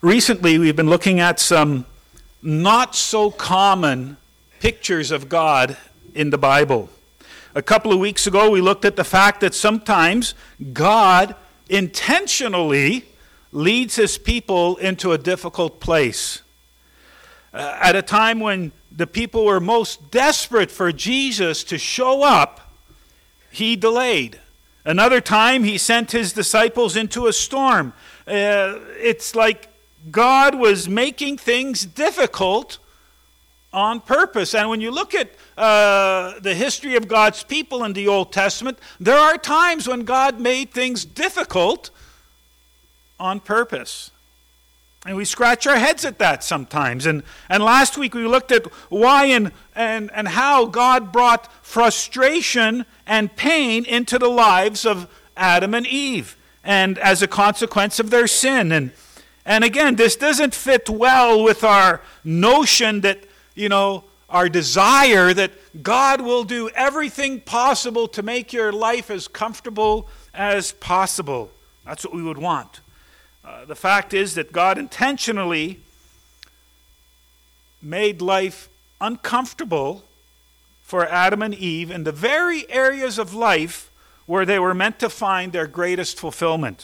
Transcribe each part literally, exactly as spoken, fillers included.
Recently, we've been looking at some not so common pictures of God in the Bible. A couple of weeks ago, we looked at the fact that sometimes God intentionally leads his people into a difficult place. Uh, at a time when the people were most desperate for Jesus to show up, he delayed. Another time, he sent his disciples into a storm. Uh, it's like God was making things difficult on purpose. And when you look at uh, the history of God's people in the Old Testament, there are times when God made things difficult on purpose. And we scratch our heads at that sometimes. And, and last week we looked at why and, and, and how God brought frustration and pain into the lives of Adam and Eve, and as a consequence of their sin. And And again, this doesn't fit well with our notion that, you know, our desire that God will do everything possible to make your life as comfortable as possible. That's what we would want. Uh, the fact is that God intentionally made life uncomfortable for Adam and Eve in the very areas of life where they were meant to find their greatest fulfillment.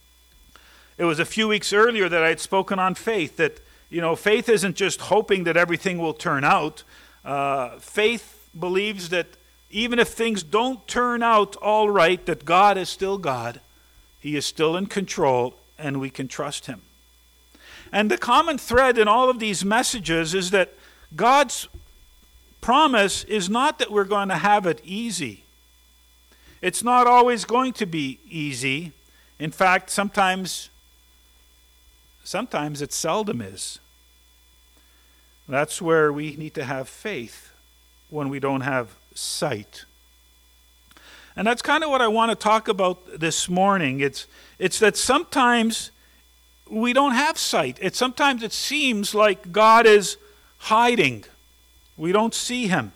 It was a few weeks earlier that I had spoken on faith, that, you know, faith isn't just hoping that everything will turn out. Uh, faith believes that even if things don't turn out all right, that God is still God. He is still in control, and we can trust him. And the common thread in all of these messages is that God's promise is not that we're going to have it easy. It's not always going to be easy. In fact, sometimes... Sometimes it seldom is. That's where we need to have faith when we don't have sight. And that's kind of what I want to talk about this morning. It's it's that sometimes we don't have sight. It sometimes it seems like God is hiding. We don't see him.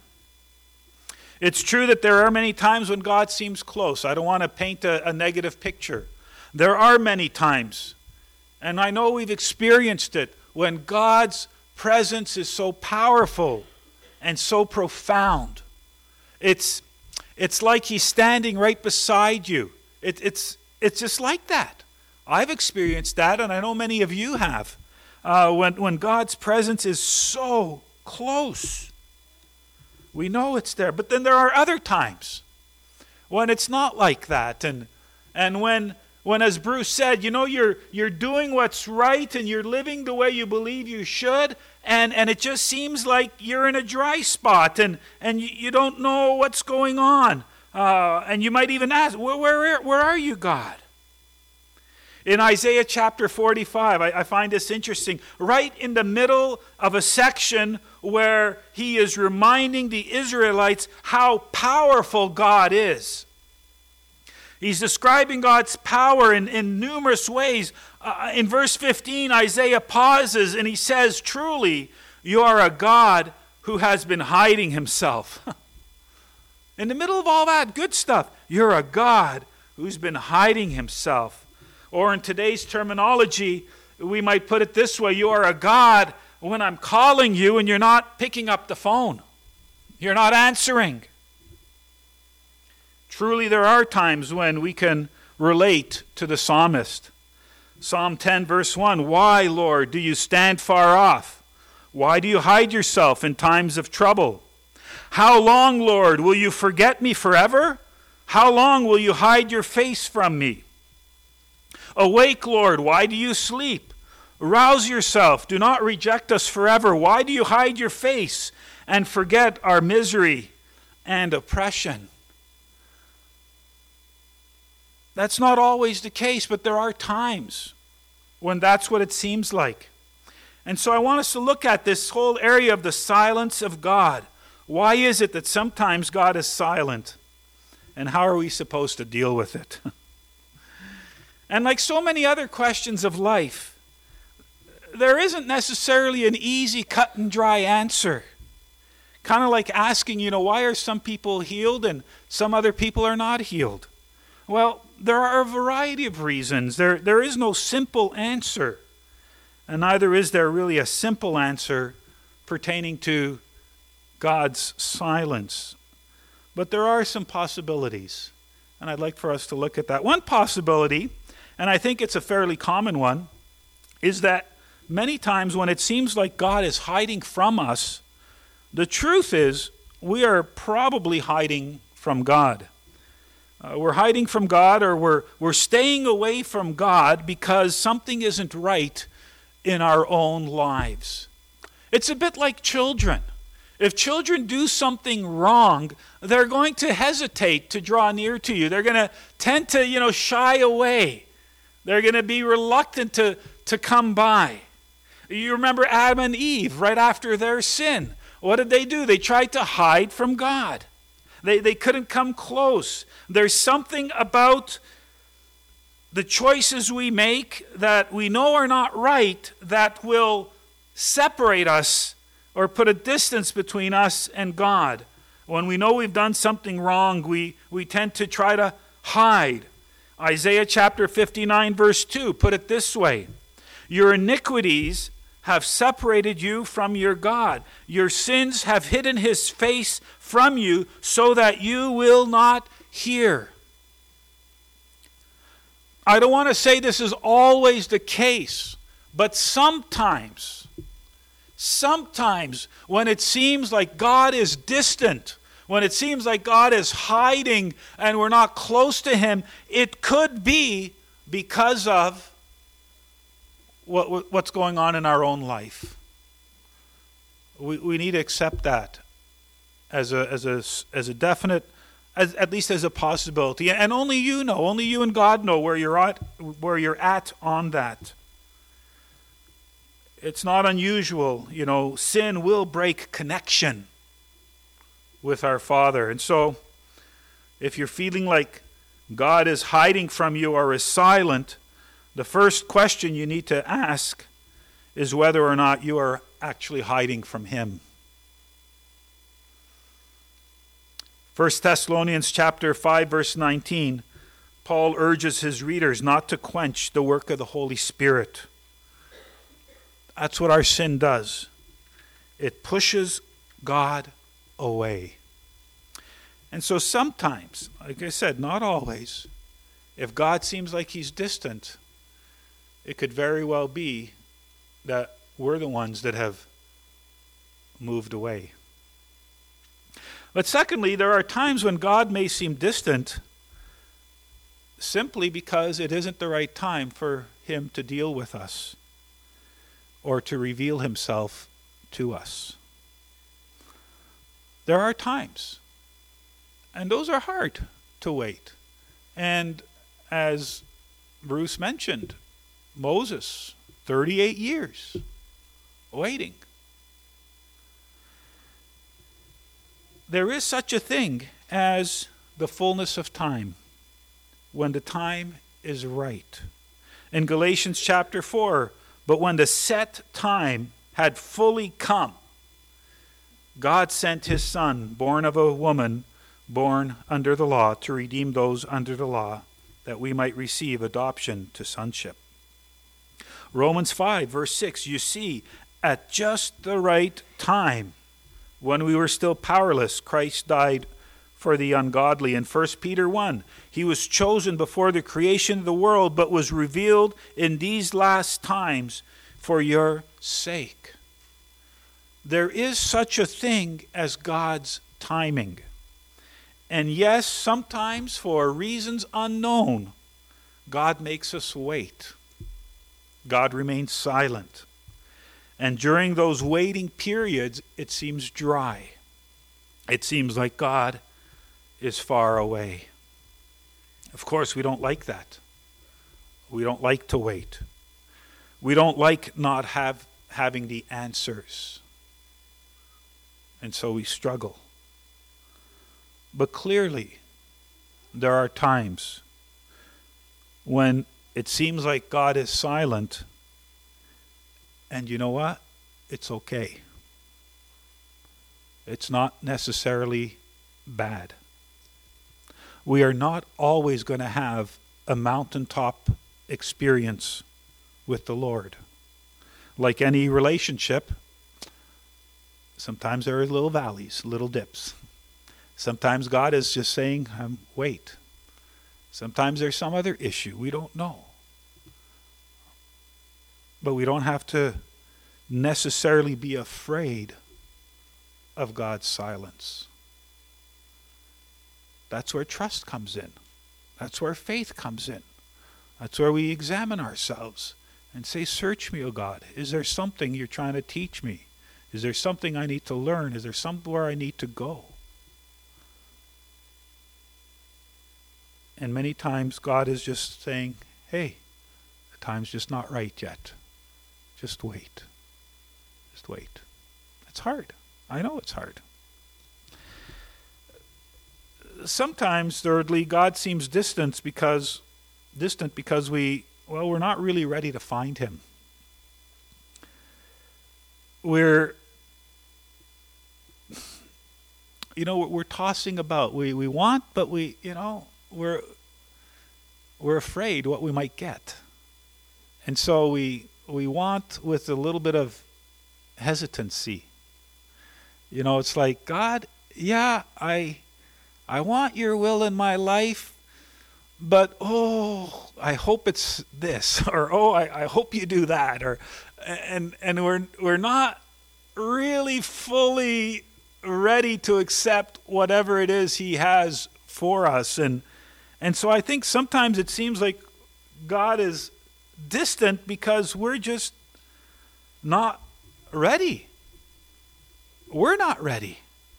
It's true that there are many times when God seems close. I don't want to paint a, a negative picture. There are many times. And I know we've experienced it when God's presence is so powerful and so profound. It's, it's like he's standing right beside you. It, it's, it's just like that. I've experienced that, and I know many of you have. Uh, when, when God's presence is so close, we know it's there. But then there are other times when it's not like that. And, and when... When, as Bruce said, you know, you're you're doing what's right and you're living the way you believe you should, and, and it just seems like you're in a dry spot and, and you, you don't know what's going on. Uh, and you might even ask, where, where, where are you, God? In Isaiah chapter forty-five, I, I find this interesting. Right in the middle of a section where he is reminding the Israelites how powerful God is. He's describing God's power in, in numerous ways. Uh, in verse fifteen, Isaiah pauses and he says, "Truly, you are a God who has been hiding himself." In the middle of all that good stuff, you're a God who's been hiding himself. Or in today's terminology, we might put it this way: you are a God when I'm calling you and you're not picking up the phone. You're not answering. Truly, there are times when we can relate to the psalmist. Psalm ten, verse one, "Why, Lord, do you stand far off? Why do you hide yourself in times of trouble? How long, Lord, will you forget me forever? How long will you hide your face from me? Awake, Lord, why do you sleep? Rouse yourself, do not reject us forever. Why do you hide your face and forget our misery and oppression?" That's not always the case, but there are times when that's what it seems like. And so I want us to look at this whole area of the silence of God. Why is it that sometimes God is silent? And how are we supposed to deal with it? And like so many other questions of life, there isn't necessarily an easy cut and dry answer. Kind of like asking, you know, why are some people healed and some other people are not healed? Well, there are a variety of reasons. There, there is no simple answer. and neither is there really a simple answer pertaining to God's silence. But there are some possibilities, and I'd like for us to look at that. One possibility, and I think it's a fairly common one, is that many times when it seems like God is hiding from us, the truth is we are probably hiding from God. Uh, we're hiding from God, or we're, we're staying away from God because something isn't right in our own lives. It's a bit like children. If children do something wrong, they're going to hesitate to draw near to you. They're going to tend to, you know, shy away. They're going to be reluctant to, to come by. You remember Adam and Eve right after their sin. What did they do? They tried to hide from God. They, they couldn't come close. There's something about the choices we make that we know are not right that will separate us or put a distance between us and God. When we know we've done something wrong, we, we tend to try to hide. Isaiah chapter fifty-nine verse two put it this way: your iniquities have separated you from your God. Your sins have hidden his face from you so that you will not hear. I don't want to say this is always the case, but sometimes, sometimes when it seems like God is distant, when it seems like God is hiding and we're not close to him, it could be because of what, what's going on in our own life. We, we need to accept that as a, as a, as a definite, as, at least as a possibility. And only you know, only you and God know where you're at, where you're at on that. It's not unusual, you know, sin will break connection with our Father. And so, if you're feeling like God is hiding from you or is silent, the first question you need to ask is whether or not you are actually hiding from him. First Thessalonians chapter five verse nineteen, Paul urges his readers not to quench the work of the Holy Spirit. That's what our sin does. It pushes God away. And so sometimes, like I said, not always, if God seems like he's distant, it could very well be that we're the ones that have moved away. But secondly, there are times when God may seem distant simply because it isn't the right time for him to deal with us or to reveal himself to us. There are times, and those are hard to wait. And as Bruce mentioned, Moses, thirty-eight years waiting. There is such a thing as the fullness of time, when the time is right. In Galatians chapter four, but when the set time had fully come, God sent his Son, born of a woman, born under the law, to redeem those under the law, that we might receive adoption to sonship. Romans five, verse six, you see, at just the right time, when we were still powerless, Christ died for the ungodly. In First Peter one, he was chosen before the creation of the world, but was revealed in these last times for your sake. There is such a thing as God's timing. And yes, sometimes for reasons unknown, God makes us wait. God remains silent. And during those waiting periods, it seems dry. It seems like God is far away. Of course, we don't like that. We don't like to wait. We don't like not have having the answers. And so we struggle. But clearly, there are times when it seems like God is silent, and you know what? It's okay. It's not necessarily bad. We are not always going to have a mountaintop experience with the Lord. Like any relationship, sometimes there are little valleys, little dips. Sometimes God is just saying, um, wait. Sometimes there's some other issue. We don't know. But we don't have to necessarily be afraid of God's silence. That's where trust comes in. That's where faith comes in. That's where we examine ourselves and say, search me, O God. Is there something you're trying to teach me? Is there something I need to learn? Is there somewhere I need to go? And many times God is just saying, hey, the time's just not right yet. Just wait. Just wait. It's hard. I know it's hard. Sometimes, thirdly, God seems distant because distant because we, well, we're not really ready to find him. We're, you know, we're tossing about. We we want, but we, you know, we're we're afraid what we might get. And so we we want with a little bit of hesitancy. You know, it's like, God, yeah, I I want your will in my life, but oh, I hope it's this, or oh, I, I hope you do that, or and and we're we're not really fully ready to accept whatever it is he has for us. And and so I think sometimes it seems like God is distant because we're just not ready. We're not ready.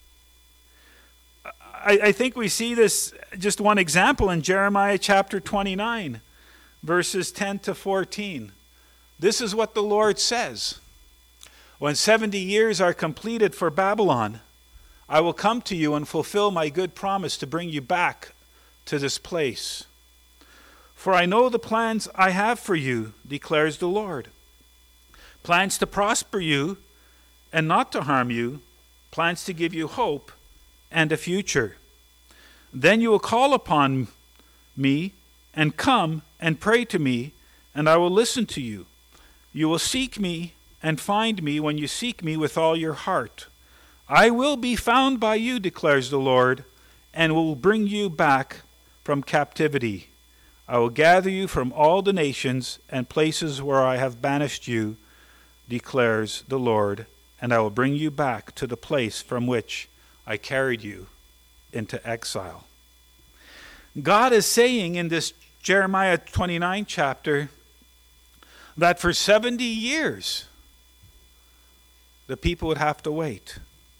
I, I think we see this, just one example, in Jeremiah chapter twenty-nine, verses ten to fourteen. This is what the Lord says. When seventy years are completed for Babylon, I will come to you and fulfill my good promise to bring you back to this place. For I know the plans I have for you, declares the Lord. Plans to prosper you and not to harm you, plans to give you hope and a future. Then you will call upon me and come and pray to me, and I will listen to you. You will seek me and find me when you seek me with all your heart. I will be found by you, declares the Lord, and will bring you back from captivity. I will gather you from all the nations and places where I have banished you, declares the Lord, and I will bring you back to the place from which I carried you into exile. God is saying in this Jeremiah twenty-nine chapter that for seventy years the people would have to wait.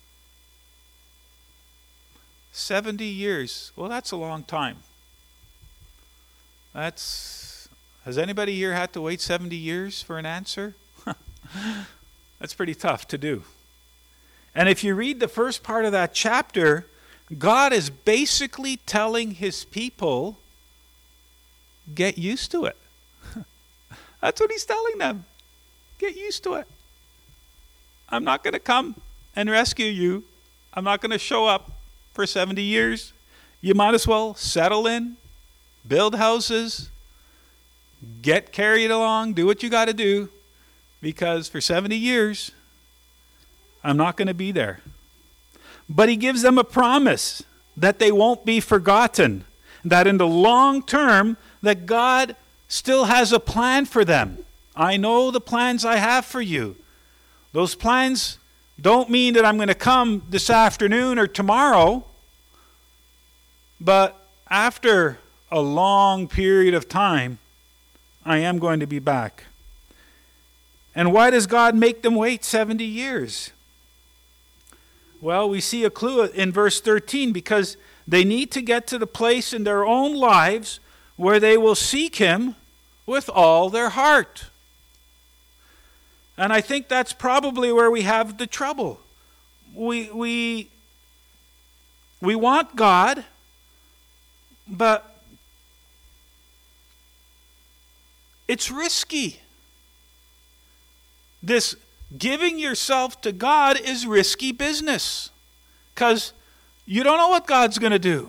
seventy years. Well, that's a long time. That's, has anybody here had to wait seventy years for an answer? That's pretty tough to do. And if you read the first part of that chapter, God is basically telling his people, get used to it. That's what he's telling them. Get used to it. I'm not going to come and rescue you. I'm not going to show up for seventy years. You might as well settle in, build houses, get carried along, do what you got to do, because for seventy years, I'm not going to be there. But he gives them a promise that they won't be forgotten, that in the long term, that God still has a plan for them. I know the plans I have for you. Those plans don't mean that I'm going to come this afternoon or tomorrow, but after a long period of time, I am going to be back. And why does God make them wait seventy years? Well, we see a clue in verse thirteen, because they need to get to the place in their own lives where they will seek him with all their heart. And I think that's probably where we have the trouble. We we we want God, but it's risky. This giving yourself to God is risky business, because you don't know what God's going to do.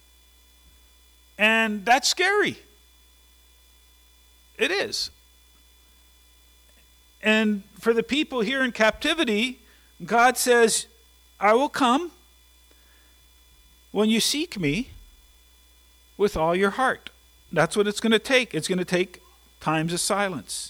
And that's scary. It is. And for the people here in captivity, God says, I will come when you seek me with all your heart. That's what it's going to take. It's going to take times of silence.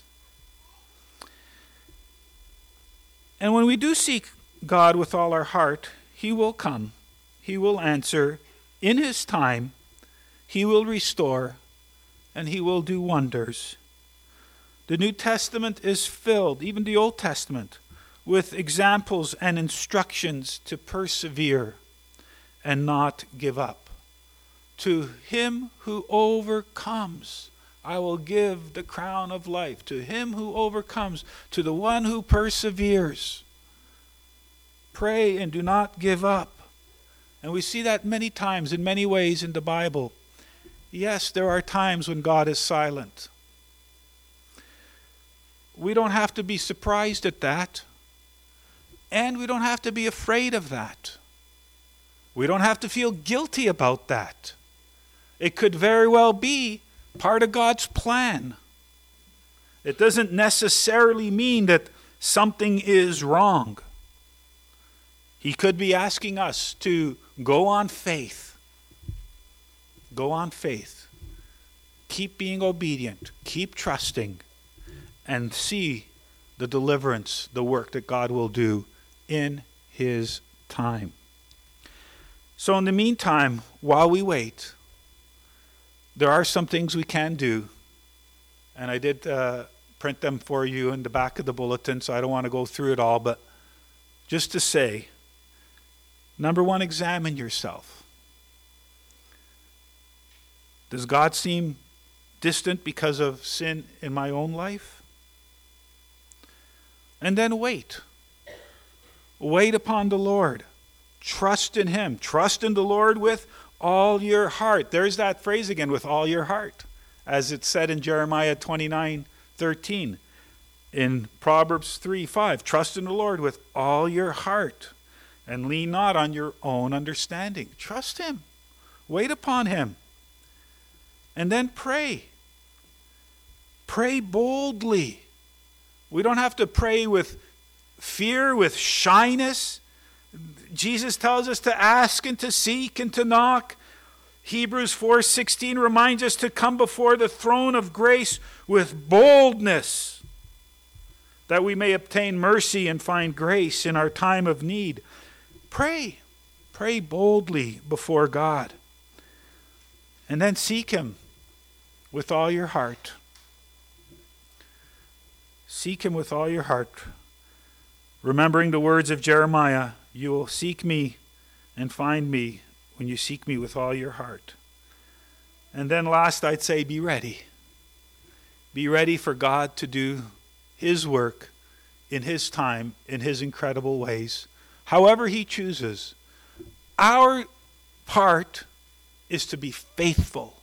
And when we do seek God with all our heart, he will come. He will answer in his time. He will restore, and he will do wonders. The New Testament is filled, even the Old Testament, with examples and instructions to persevere and not give up. To him who overcomes, I will give the crown of life. To him who overcomes, to the one who perseveres. Pray and do not give up. And we see that many times in many ways in the Bible. Yes, there are times when God is silent. We don't have to be surprised at that. And we don't have to be afraid of that. We don't have to feel guilty about that. It could very well be part of God's plan. It doesn't necessarily mean that something is wrong. He could be asking us to go on faith. Go on faith. Keep being obedient. Keep trusting. And see the deliverance, the work that God will do in his time. So in the meantime, while we wait, there are some things we can do. And I did uh, print them for you in the back of the bulletin, so I don't want to go through it all. But just to say, number one, examine yourself. Does God seem distant because of sin in my own life? And then wait. Wait upon the Lord. Trust in him. Trust in the Lord with all your heart. There's that phrase again, with all your heart. As it's said in Jeremiah twenty-nine thirteen. In Proverbs three five. Trust in the Lord with all your heart. And lean not on your own understanding. Trust him. Wait upon him. And then pray. Pray boldly. We don't have to pray with fear, with shyness. Jesus tells us to ask and to seek and to knock. Hebrews four sixteen reminds us to come before the throne of grace with boldness, that we may obtain mercy and find grace in our time of need. Pray. Pray boldly before God. And then seek him with all your heart. Seek him with all your heart. Remembering the words of Jeremiah, you will seek me and find me when you seek me with all your heart. And then last, I'd say be ready. Be ready for God to do his work in his time, in his incredible ways, however he chooses. Our part is to be faithful.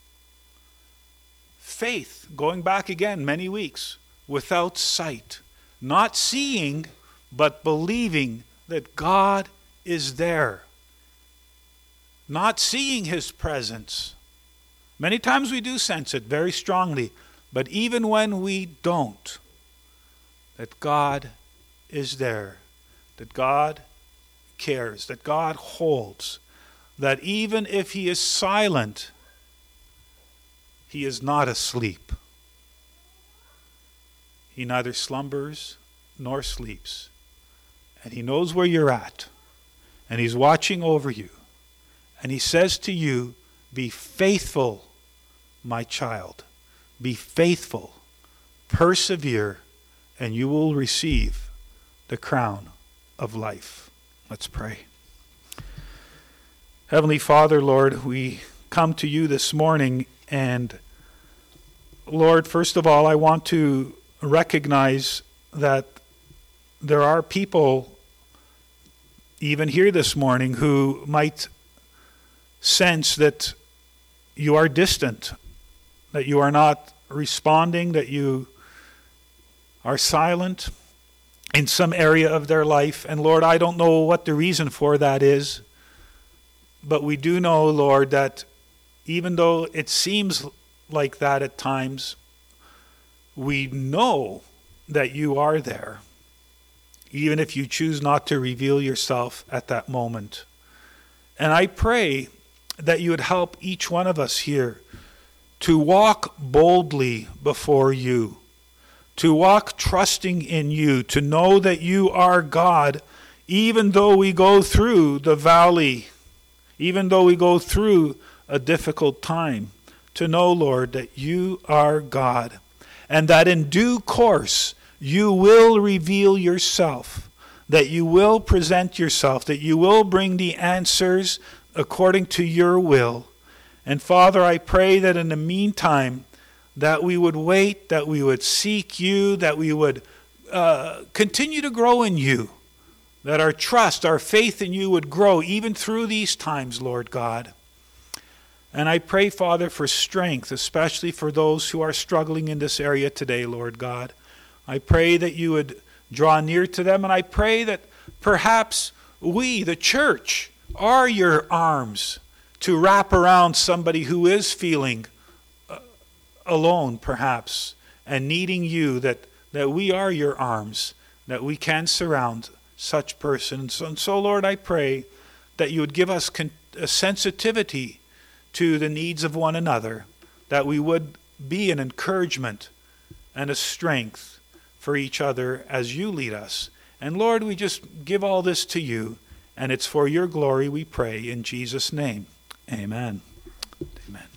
Faith, going back again many weeks, without sight, not seeing, but believing that God is there. Not seeing his presence. Many times we do sense it very strongly, but even when we don't, that God is there, that God cares, that God holds, that even if he is silent, he is not asleep. He neither slumbers nor sleeps. And he knows where you're at. And he's watching over you. And he says to you, be faithful, my child. Be faithful. Persevere, and you will receive the crown of life. Let's pray. Heavenly Father, Lord, we come to you this morning, and Lord, first of all, I want to recognize that there are people even here this morning who might sense that you are distant, that you are not responding, that you are silent in some area of their life. And Lord, I don't know what the reason for that is, but we do know, Lord, that even though it seems like that at times, we know that you are there, even if you choose not to reveal yourself at that moment. And I pray that you would help each one of us here to walk boldly before you, to walk trusting in you, to know that you are God, even though we go through the valley, even though we go through a difficult time, to know, Lord, that you are God, and that in due course you will reveal yourself, that you will present yourself, that you will bring the answers according to your will. And Father, I pray that in the meantime, that we would wait, that we would seek you, that we would uh, continue to grow in you, that our trust, our faith in you would grow even through these times, Lord God. And I pray, Father, for strength, especially for those who are struggling in this area today, Lord God. I pray that you would draw near to them, and I pray that perhaps we, the church, are your arms to wrap around somebody who is feeling uh, alone, perhaps, and needing you, that, that we are your arms, that we can surround such persons. And so, Lord, I pray that you would give us con- a sensitivity to the needs of one another, that we would be an encouragement and a strength for each other as you lead us. And Lord, we just give all this to you, and it's for your glory we pray in Jesus' name. Amen. Amen.